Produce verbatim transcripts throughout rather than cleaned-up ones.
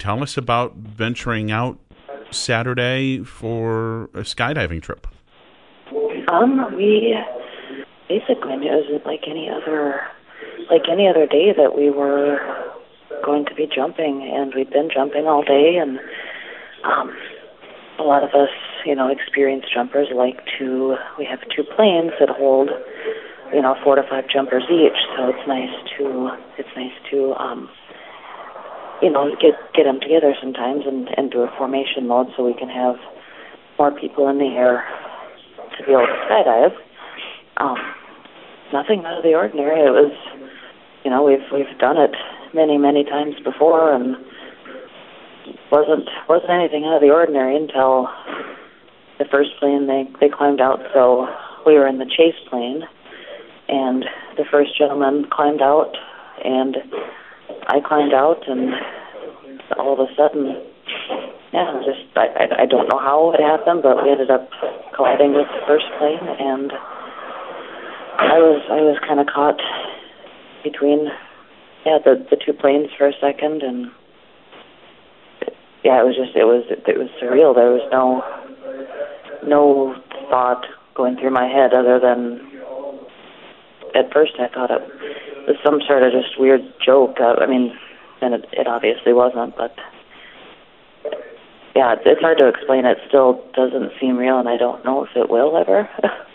tell us about venturing out Saturday for a skydiving trip? Um, we basically, I mean, it was like any other, like any other day that we were going to be jumping, and we'd been jumping all day, and um, a lot of us, you know, experienced jumpers like to, we have two planes that hold, you know, four to five jumpers each, so it's nice to, it's nice to, um, you know, get get them together sometimes and, and do a formation mode so we can have more people in the air to be able to skydive. Um, nothing out of the ordinary. It was, you know, we've we've done it many, many times before, and wasn't wasn't anything out of the ordinary until the first plane they, they climbed out. So we were in the chase plane, and the first gentleman climbed out, and I climbed out, and all of a sudden, yeah, just I, I, I don't know how it happened, but we ended up colliding with the first plane, and I was I was kind of caught between yeah the the two planes for a second, and yeah, it was just it was it was surreal. There was no no thought going through my head other than at first I thought it was some sort of just weird joke. Uh, I mean, and it, it obviously wasn't, but yeah, it's, it's hard to explain. It still doesn't seem real, and I don't know if it will ever.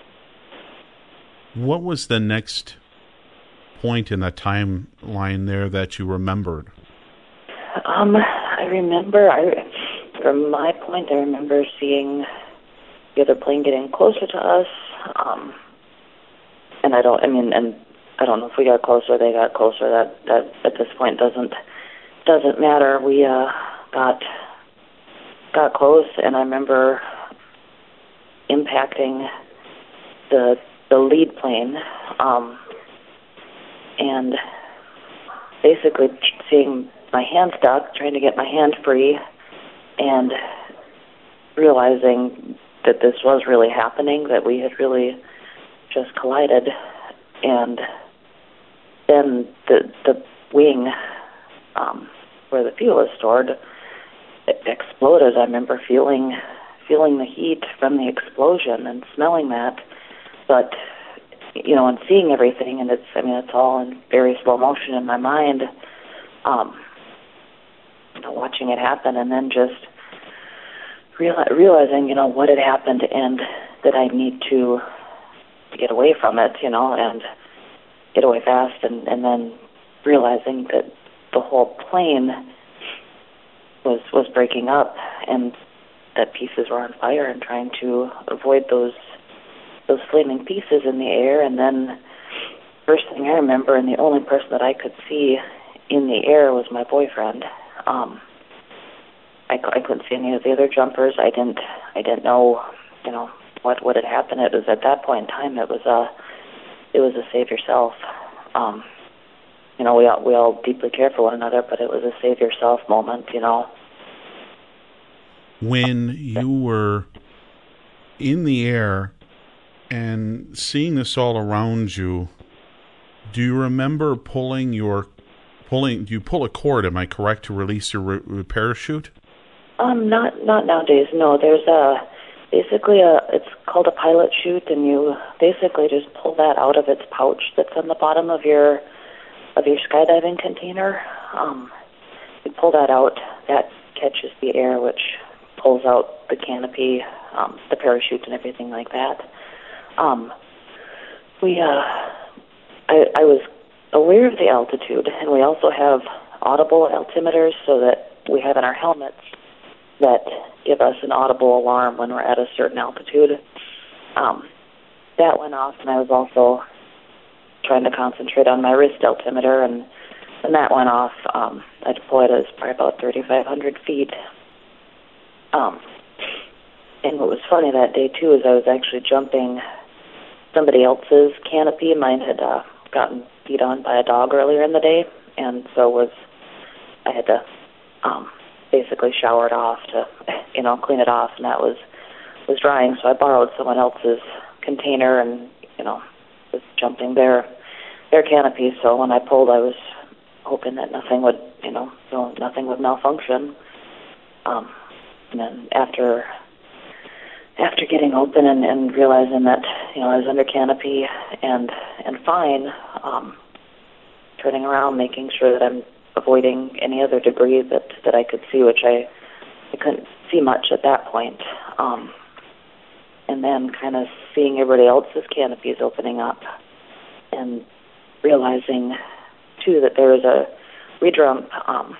What was the next point in the timeline there that you remembered? Um, I remember, I, from my point, I remember seeing the other plane getting closer to us, um, and I don't, I mean, and I don't know if we got closer or they got closer. That, that at this point doesn't doesn't matter. We uh, got got close, and I remember impacting the the lead plane, um, and basically seeing my hand stuck, trying to get my hand free, and realizing that this was really happening, that we had really just collided, and then the the wing um, where the fuel is stored it exploded. I remember feeling feeling the heat from the explosion and smelling that, but you know, and seeing everything, and it's I mean it's all in very slow motion in my mind. Um, you know, watching it happen, and then just reali- realizing, you know, what had happened, and that I need to get away from it, you know, and get away fast, and, and then realizing that the whole plane was was breaking up, and that pieces were on fire, and trying to avoid those those flaming pieces in the air. And then first thing I remember, and the only person that I could see in the air was my boyfriend. Um, I, I couldn't see any of the other jumpers. I didn't I didn't know, you know, what what had happened. It was at that point in time. It was a it was a save yourself. Um, you know, we all we all deeply care for one another, but it was a save yourself moment. You know. When you were in the air and seeing this all around you, do you remember pulling your pulling? Do you pull a cord? Am I correct, to release your re- parachute? Um, not not nowadays. No, there's a basically a it's called a pilot chute, and you basically just pull that out of its pouch that's on the bottom of your of your skydiving container. Um, you pull that out. That catches the air, which pulls out the canopy, um, the parachute, and everything like that. Um, we, uh, I, I was aware of the altitude, and we also have audible altimeters, so that we have in our helmets that give us an audible alarm when we're at a certain altitude. Um, that went off, and I was also trying to concentrate on my wrist altimeter, and when that went off, um, I deployed as probably about thirty-five hundred feet. Um, and what was funny that day, too, is I was actually jumping somebody else's canopy. Mine had uh, gotten beat on by a dog earlier in the day, and so was I had to um, basically shower it off to, you know, clean it off, and that was was drying. So I borrowed someone else's container and, you know, was jumping their their canopy. So when I pulled, I was hoping that nothing would, you know, so nothing would malfunction. Um, and then after after getting open and, and realizing that, you know, I was under canopy and and fine, um, turning around, making sure that I'm avoiding any other debris that, that I could see, which I, I couldn't see much at that point. Um, and then kind of seeing everybody else's canopies opening up and realizing, too, that there was a redrum um,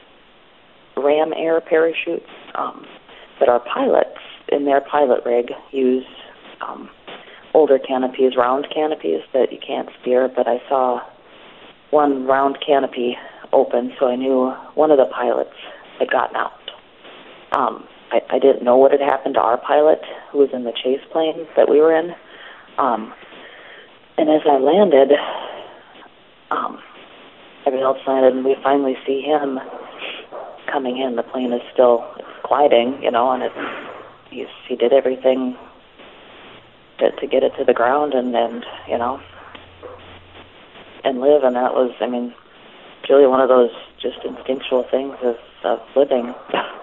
ram air parachutes um, that our pilots in their pilot rig use um, older canopies, round canopies that you can't steer, but I saw one round canopy open, so I knew one of the pilots had gotten out. Um, I, I didn't know what had happened to our pilot, who was in the chase plane that we were in. Um, and as I landed, um, everyone else landed, and we finally see him coming in. The plane is still gliding, you know, and it, he's, he did everything to, to get it to the ground and, and, you know, and live. And that was, I mean, really one of those just instinctual things of, of living.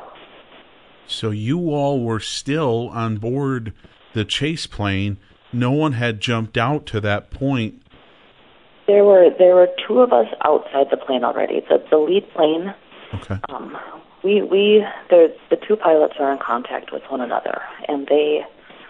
So you all were still on board the chase plane. No one had jumped out to that point. There were there were two of us outside the plane already. The the lead plane. Okay. Um, we we the the two pilots are in contact with one another, and they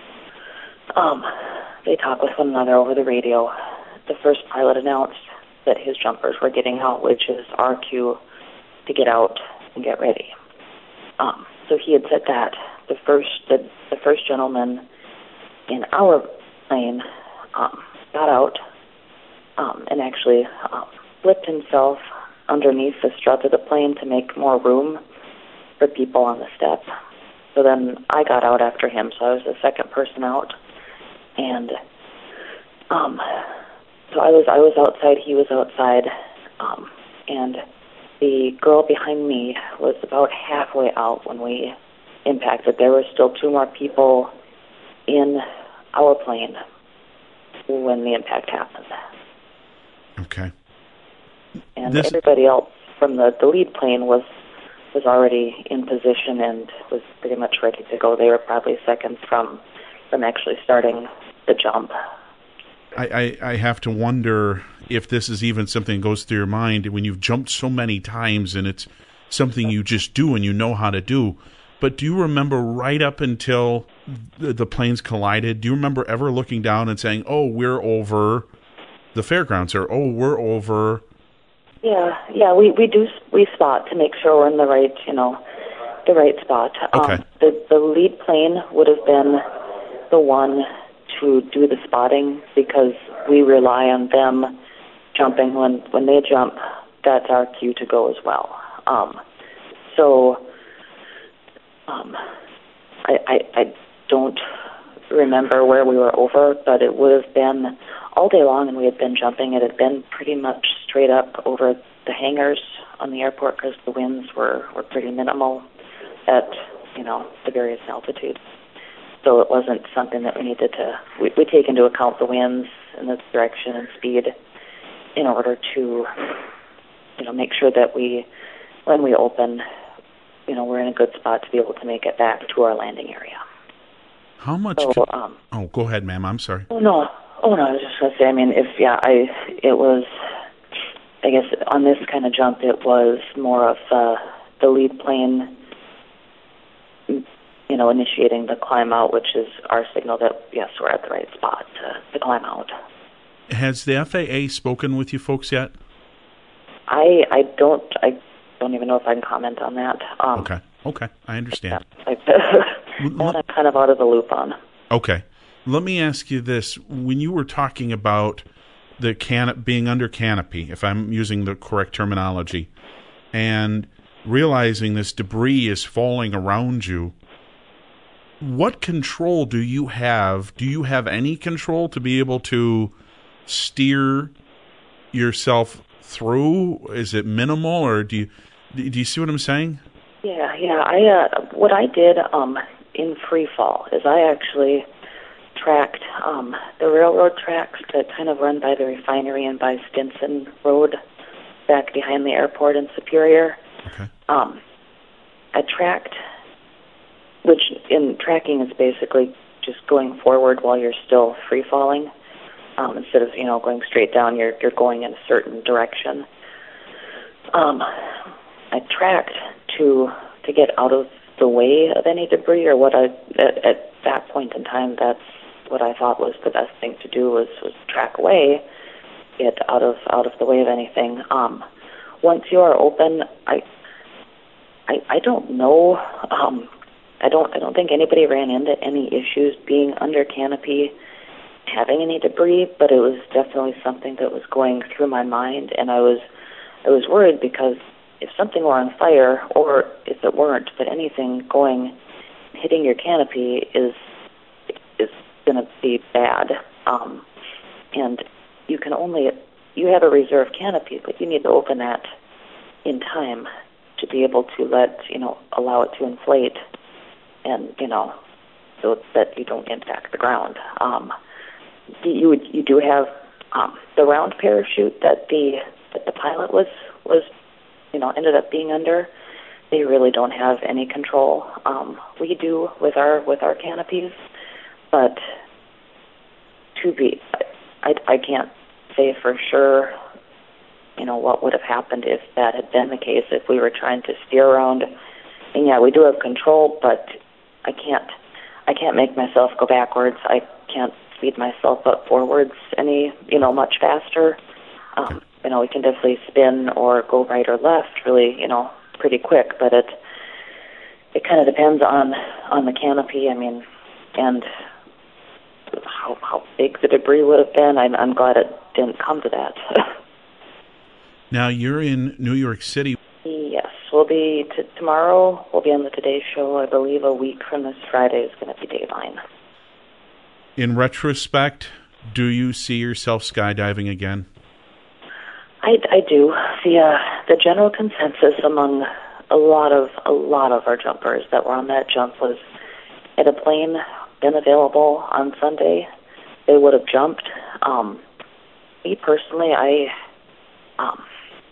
um they talk with one another over the radio. The first pilot announced that his jumpers were getting out, which is our cue to get out and get ready. Um, so he had said that the first the, the first gentleman in our plane um, got out um, and actually uh, flipped himself underneath the strut of the plane to make more room for people on the step. So then I got out after him, so I was the second person out, and um, so I was I was outside, he was outside, um, and the girl behind me was about halfway out when we impacted. There were still two more people in our plane when the impact happened. Okay. And this... everybody else from the, the lead plane was was already in position and was pretty much ready to go. They were probably seconds from from actually starting the jump. I, I, I have to wonder if this is even something that goes through your mind when you've jumped so many times and it's something you just do and you know how to do. But do you remember right up until the, the planes collided, do you remember ever looking down and saying, oh, we're over the fairgrounds, or oh, we're over... Yeah, yeah, we, we do, we spot to make sure we're in the right, you know, the right spot. Okay. Um, the, the lead plane would have been the one to do the spotting because we rely on them jumping. When, when they jump, that's our cue to go as well. Um, so um, I, I, I don't remember where we were over, but it would have been all day long, and we had been jumping. It had been pretty much straight up over the hangars on the airport because the winds were, were pretty minimal at, you know, the various altitudes. So it wasn't something that we needed to, we, we take into account the winds and the direction and speed in order to, you know, make sure that we, when we open, you know, we're in a good spot to be able to make it back to our landing area. How much? So, co- um, oh, go ahead, ma'am. I'm sorry. Oh, no. Oh, no, I was just going to say, I mean, if, yeah, I, it was, I guess on this kind of jump, it was more of uh, the lead plane, you know, initiating the climb out, which is our signal that, yes, we're at the right spot to, to climb out. Has the F A A spoken with you folks yet? I, I don't, I don't even know if I can comment on that. Um, okay, okay, I understand. I, that I'm kind of out of the loop on. Okay. Let me ask you this. When you were talking about the can being under canopy, if I'm using the correct terminology, and realizing this debris is falling around you, what control do you have? Do you have any control to be able to steer yourself through? Is it minimal, or do you do you see what I'm saying? Yeah, yeah. I uh, what I did um, in free fall is I actually tracked um, the railroad tracks that kind of run by the refinery and by Stinson Road back behind the airport in Superior. Okay. Um, I tracked, which in tracking is basically just going forward while you're still free falling. Um, instead of, you know, going straight down, you're you're going in a certain direction. Um, I tracked to to get out of the way of any debris, or what I at, at that point in time, that's what I thought was the best thing to do was was track away, get out of out of the way of anything. Um, once you are open, I I, I don't know. Um, I don't I don't think anybody ran into any issues being under canopy, having any debris, but it was definitely something that was going through my mind, and I was I was worried because if something were on fire, or if it weren't, but anything going, hitting your canopy is is going to be bad. Um, and you can only, you have a reserve canopy, but you need to open that in time to be able to let, you know, allow it to inflate, and, you know, so that you don't impact the ground. Um, you would, you do have um, the round parachute that the that the pilot was was. you know, ended up being under. They really don't have any control. Um, we do with our with our canopies, but to be, I, I can't say for sure, you know, what would have happened if that had been the case, if we were trying to steer around. And yeah, we do have control, but I can't, I can't make myself go backwards. I can't speed myself up forwards any, you know, much faster. Um, you know, we can definitely spin or go right or left really, you know, pretty quick, but it it kind of depends on on the canopy. I mean, and how how big the debris would have been. I'm I'm glad it didn't come to that. Now you're in New York City. Yes, we'll be t- tomorrow. We'll be on the Today Show. I believe a week from this Friday is going to be Dayline. In retrospect, do you see yourself skydiving again? I, I do. The uh, the general consensus among a lot of a lot of our jumpers that were on that jump was, had a plane been available on Sunday, they would have jumped. Um, me personally, I, um,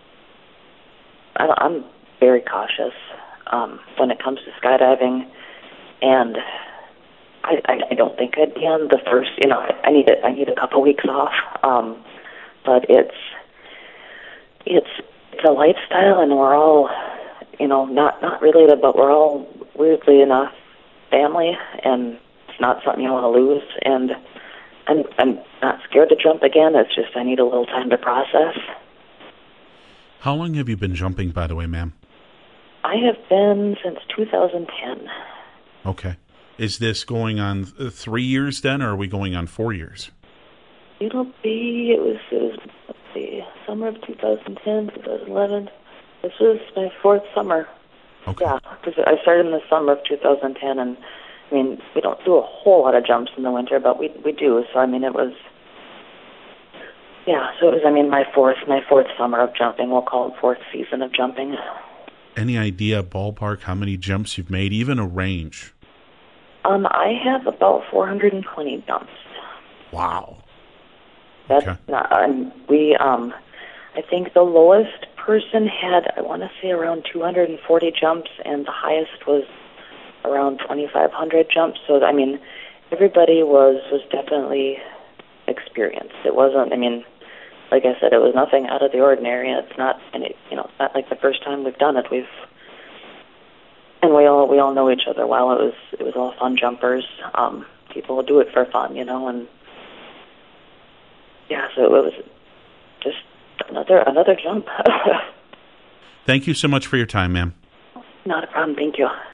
I I'm very cautious um, when it comes to skydiving, and I, I, I don't think I'd be on the first. You know, I need a, I need a couple weeks off, um, but it's. It's it's a lifestyle, and we're all, you know, not not related, but we're all weirdly enough family, and it's not something you want to lose. And I'm I'm not scared to jump again. It's just I need a little time to process. How long have you been jumping, by the way, ma'am? I have been since two thousand ten. Okay. Is this going on three years then, or are we going on four years? It'll be, it was, it was, let's see, summer of two thousand ten, two thousand eleven. This was my fourth summer. Okay. Yeah, because I started in the summer of two thousand ten, and, I mean, we don't do a whole lot of jumps in the winter, but we we do. So, I mean, it was, yeah, so it was, I mean, my fourth, my fourth summer of jumping. We'll call it fourth season of jumping. Any idea, ballpark, how many jumps you've made, even a range? Um, I have about four hundred twenty jumps. Wow. That's okay. not, um, we, um, I think the lowest person had, I want to say, around two hundred forty jumps, and the highest was around twenty-five hundred jumps. So, I mean, everybody was, was definitely experienced. It wasn't, I mean, like I said, it was nothing out of the ordinary. It's not, and it, you know, it's not like the first time we've done it. We've, and we all, we all know each other well. It was, it was all fun jumpers. Um, people do it for fun, you know, and yeah, so it was just another another jump. Thank you so much for your time, ma'am. Not a problem. Thank you.